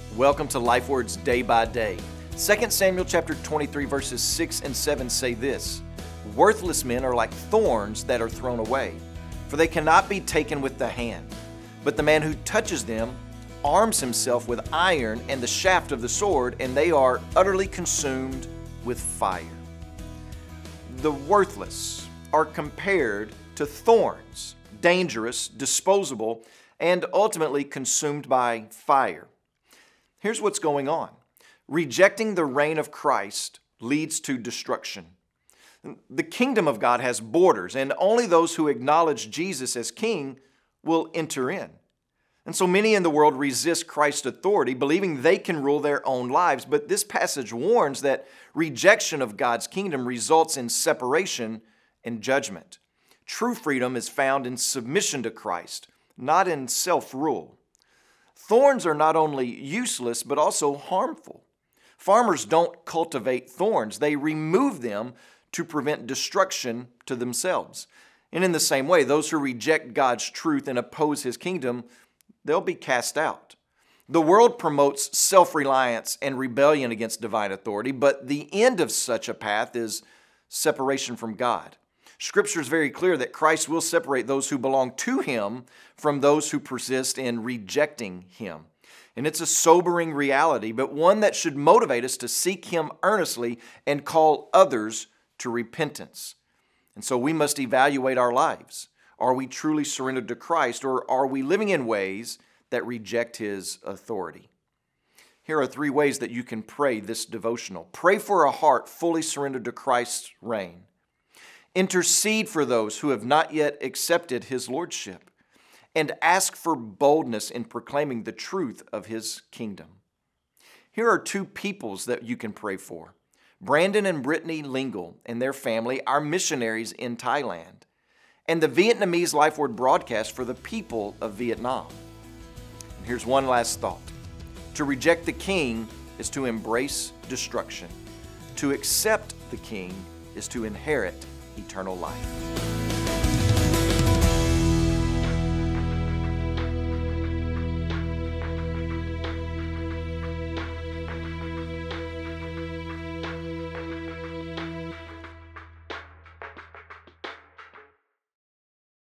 Welcome to Life Words Day by Day. 2 Samuel chapter 23 verses 6 and 7 say this, "Worthless men are like thorns that are thrown away, for they cannot be taken with the hand. But the man who touches them arms himself with iron and the shaft of the sword, and they are utterly consumed with fire." The worthless are compared to thorns, dangerous, disposable, and ultimately consumed by fire. Here's what's going on. Rejecting the reign of Christ leads to destruction. The kingdom of God has borders, and only those who acknowledge Jesus as king will enter in. And so many in the world resist Christ's authority, believing they can rule their own lives. But this passage warns that rejection of God's kingdom results in separation and judgment. True freedom is found in submission to Christ, not in self-rule. Thorns are not only useless, but also harmful. Farmers don't cultivate thorns. They remove them to prevent destruction to themselves. And in the same way, those who reject God's truth and oppose His kingdom, they'll be cast out. The world promotes self-reliance and rebellion against divine authority, but the end of such a path is separation from God. Scripture is very clear that Christ will separate those who belong to Him from those who persist in rejecting Him. And it's a sobering reality, but one that should motivate us to seek Him earnestly and call others to repentance. And so we must evaluate our lives. Are we truly surrendered to Christ, or are we living in ways that reject His authority? Here are 3 ways that you can pray this devotional. Pray for a heart fully surrendered to Christ's reign. Intercede for those who have not yet accepted His lordship, and ask for boldness in proclaiming the truth of His kingdom. Here are 2 peoples that you can pray for. Brandon and Brittany Lingle and their family are missionaries in Thailand, and the Vietnamese Life Word broadcast for the people of Vietnam. And here's one last thought. To reject the king is to embrace destruction. To accept the king is to inherit eternal life.